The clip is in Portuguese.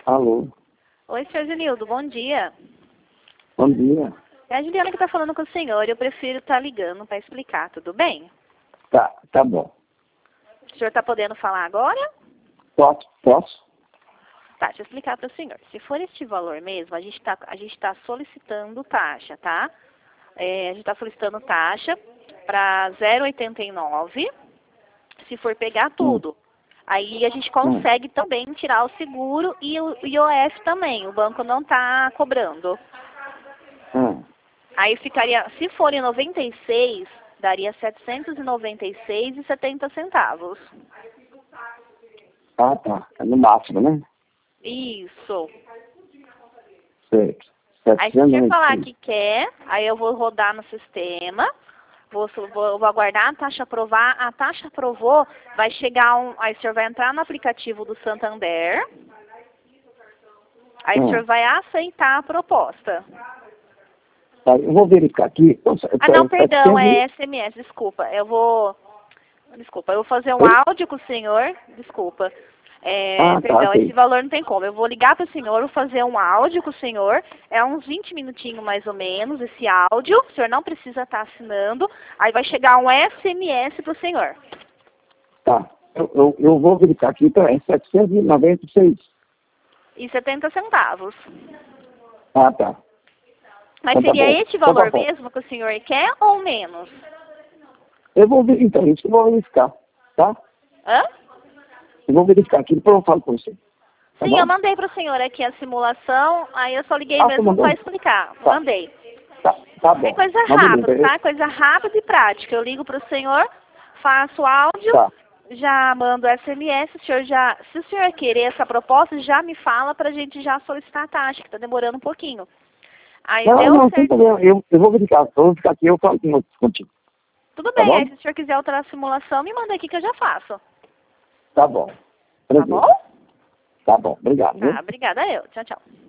Alô, Oi, senhor Zenildo, bom dia. bom dia. É a Juliana que está falando com o senhor. Eu prefiro estar ligando para explicar, tudo bem? Tá bom. O senhor está podendo falar agora? Posso? Tá, deixa eu explicar para o senhor. Se for este valor mesmo, a gente tá solicitando taxa, tá? A gente está solicitando taxa para 0,89, se for pegar tudo. Aí a gente consegue também tirar o seguro e o IOF também. O banco não está cobrando. Aí ficaria, se for em 96, daria 796,70 centavos. Ah, tá. É no máximo, né? Isso. Certo. Aí se o senhor falar 796. que quer, aí eu vou rodar no sistema, vou aguardar a taxa aprovar. A taxa aprovou, vai chegar aí o senhor vai entrar no aplicativo do Santander, aí o senhor vai aceitar a proposta. Tá, eu vou verificar aqui. Ah, não, perdão, é SMS, desculpa. Eu vou fazer um áudio com o senhor, desculpa. Perdão, ok. esse valor não tem como. Eu vou ligar para o senhor, vou fazer um áudio com o senhor. É uns 20 minutinhos mais ou menos esse áudio. O senhor não precisa estar assinando. Aí vai chegar um SMS para o senhor. Tá. Eu vou verificar aqui, então é 796. E 70 centavos. Ah, tá. Mas Então, tá seria bom. este Então, valor tá bom. mesmo que o senhor quer ou menos? Eu vou verificar, então, isso que eu vou verificar, tá? Hã? Eu vou verificar aqui, depois eu falo com você. Tá Sim, bom? eu mandei para o senhor aqui a simulação, aí eu só liguei Você mesmo mandou? para explicar. Tá. Mandei. Tá bom. É coisa Mas rápida, beleza. tá? Coisa rápida e prática. Eu ligo para o senhor, faço áudio, Tá. já mando SMS, se o senhor querer essa proposta, já me fala para a gente já solicitar a taxa, que está demorando um pouquinho. Aí deu Não, sem certo. problema. Eu vou verificar. Eu vou ficar aqui, eu falo contigo. Tudo Tá bem, aí bom? se o senhor quiser alterar a simulação, me manda aqui que eu já faço. Tá bom. Tá Tranquilo. bom? Tá bom. Obrigado, viu? Tá, obrigada eu. Tchau, tchau.